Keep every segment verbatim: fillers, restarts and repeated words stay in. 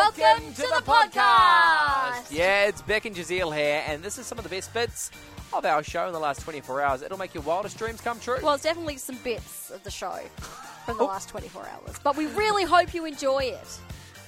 Welcome to the podcast. Yeah, it's Beck and Giselle here, and this is some of the best bits of our show in the last twenty-four hours. It'll make your wildest dreams come true. Well, it's definitely some bits of the show from the last twenty-four hours, but we really hope you enjoy it.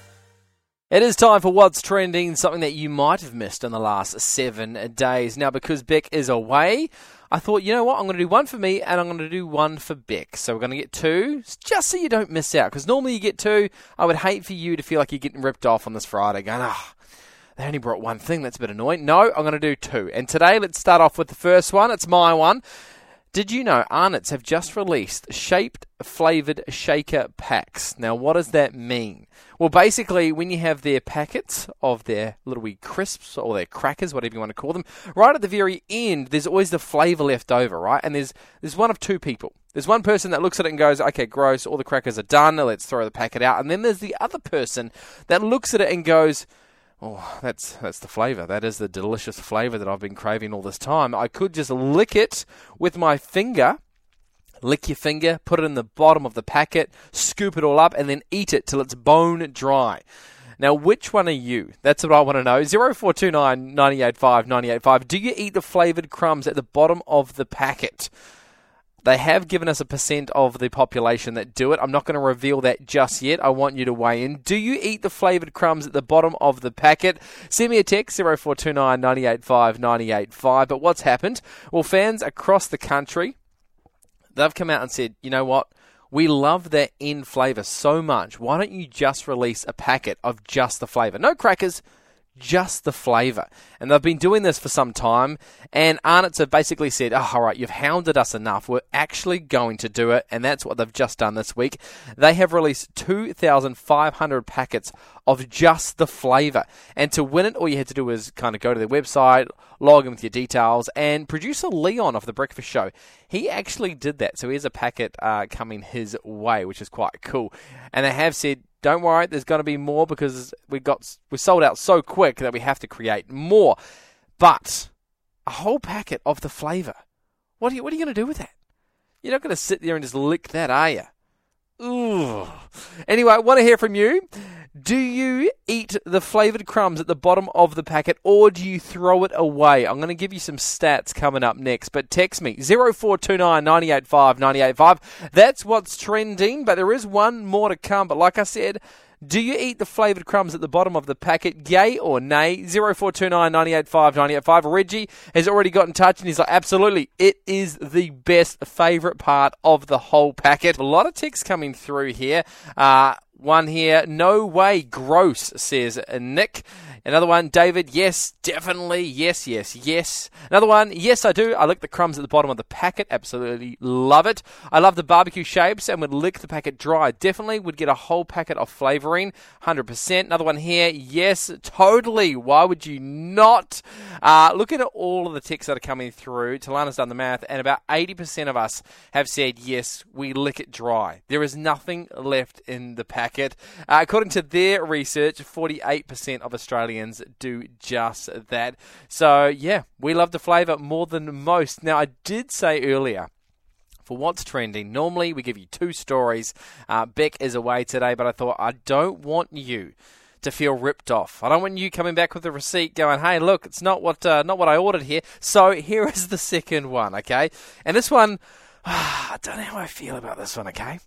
It is time for What's Trending, something that you might have missed in the last seven days. Now, because Beck is away, I thought, you know what, I'm going to do one for me and I'm going to do one for Beck. So we're going to get two, just so you don't miss out. Because normally you get two. I would hate for you to feel like you're getting ripped off on this Friday, going, ah, oh, they only brought one thing. That's a bit annoying. No, I'm going to do two. And today, let's start off with the first one. It's my one. Did you know Arnott's have just released shaped flavoured shaker packs? Now, what does that mean? Well, basically, when you have their packets of their little wee crisps or their crackers, whatever you want to call them, right at the very end, there's always the flavour left over, right? And there's there's one of two people. There's one person that looks at it and goes, okay, gross, all the crackers are done, let's throw the packet out. And then there's the other person that looks at it and goes, oh, that's that's the flavour. That is the delicious flavour that I've been craving all this time. I could just lick it with my finger. Lick your finger, put it in the bottom of the packet, scoop it all up, and then eat it till it's bone dry. Now, which one are you? That's what I want to know. zero four two nine, nine eight five, nine eight five. Do you eat the flavoured crumbs at the bottom of the packet? They have given us a percent of the population that do it. I'm not going to reveal that just yet. I want you to weigh in. Do you eat the flavoured crumbs at the bottom of the packet? Send me a text, zero four two nine, nine eight five, nine eight five. But what's happened? Well, fans across the country, they've come out and said, you know what? We love that end flavour so much. Why don't you just release a packet of just the flavour? No crackers, just the flavour. And they've been doing this for some time. And Arnott's have basically said, oh, all right, you've hounded us enough. We're actually going to do it. And that's what they've just done this week. They have released two thousand five hundred packets of just the flavour. And to win it, all you had to do was kind of go to their website, log in with your details, and producer Leon of The Breakfast Show, he actually did that. So here's a packet uh, coming his way, which is quite cool. And they have said, don't worry, there's going to be more because we got we sold out so quick that we have to create more. But a whole packet of the flavour, what are you, what are you going to do with that? You're not going to sit there and just lick that, are you? Ooh. Anyway, I want to hear from you. Do you eat the flavoured crumbs at the bottom of the packet, or do you throw it away? I'm going to give you some stats coming up next, but text me, zero four two nine, nine eight five, nine eight five. That's what's trending, but there is one more to come. But like I said, do you eat the flavoured crumbs at the bottom of the packet, yay or nay? zero four two nine, nine eight five, nine eight five. Reggie has already got in touch and he's like, absolutely, it is the best favourite part of the whole packet. A lot of texts coming through here. Uh, one here, no way, gross, says Nick. Another one, David, yes, definitely, yes, yes, yes. Another one, yes, I do. I lick the crumbs at the bottom of the packet. Absolutely love it. I love the barbecue shapes and would lick the packet dry. Definitely would get a whole packet of flavouring, one hundred percent. Another one here, yes, totally. Why would you not? Uh, looking at all of the texts that are coming through, Talana's done the math, and about eighty percent of us have said, yes, we lick it dry. There is nothing left in the packet. Uh, according to their research, forty-eight percent of Australians do just that. So, yeah, we love the flavour more than most. Now, I did say earlier, for what's trending, normally we give you two stories. Uh, Beck is away today, but I thought I don't want you to feel ripped off. I don't want you coming back with a receipt going, hey, look, it's not what uh, not what I ordered here. So here is the second one, okay? And this one, I don't know how I feel about this one, okay?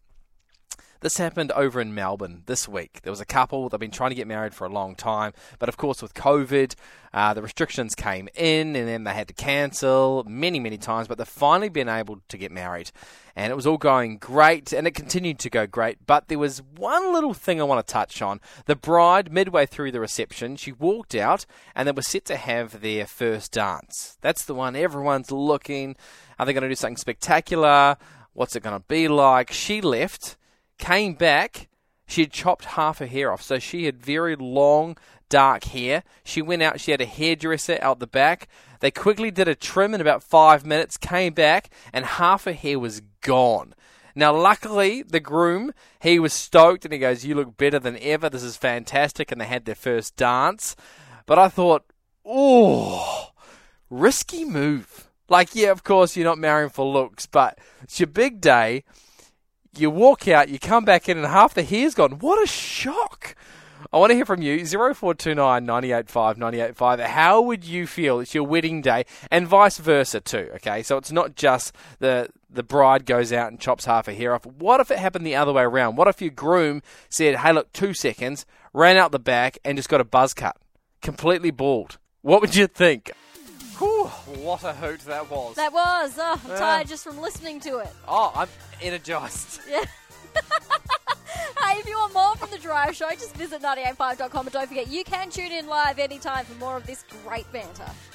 This happened over in Melbourne this week. There was a couple, they've been trying to get married for a long time, but of course with COVID, uh, the restrictions came in and then they had to cancel many, many times, but they've finally been able to get married. And it was all going great, and it continued to go great, but there was one little thing I want to touch on. The bride, midway through the reception, she walked out, and they were set to have their first dance. That's the one everyone's looking. Are they going to do something spectacular? What's it going to be like? She left. Came back, she had chopped half her hair off. So she had very long, dark hair. She went out, she had a hairdresser out the back. They quickly did a trim in about five minutes, came back, and half her hair was gone. Now, luckily, the groom, he was stoked, and he goes, you look better than ever. This is fantastic. And they had their first dance. But I thought, oh, risky move. Like, yeah, of course, you're not marrying for looks, but it's your big day. You walk out, you come back in, and half the hair's gone. What a shock. I want to hear from you. zero four two nine, nine eight five, nine eight five. How would you feel? It's your wedding day, and vice versa too, okay? So it's not just the the bride goes out and chops half a hair off. What if it happened the other way around? What if your groom said, hey, look, two seconds, ran out the back and just got a buzz cut, completely bald? What would you think? Whew, what a hoot that was. That was. Oh, I'm Yeah. tired just from listening to it. Oh, I'm energised. Yeah. Hey, if you want more from The Drive Show, just visit ninety eight five dot com and don't forget you can tune in live anytime for more of this great banter.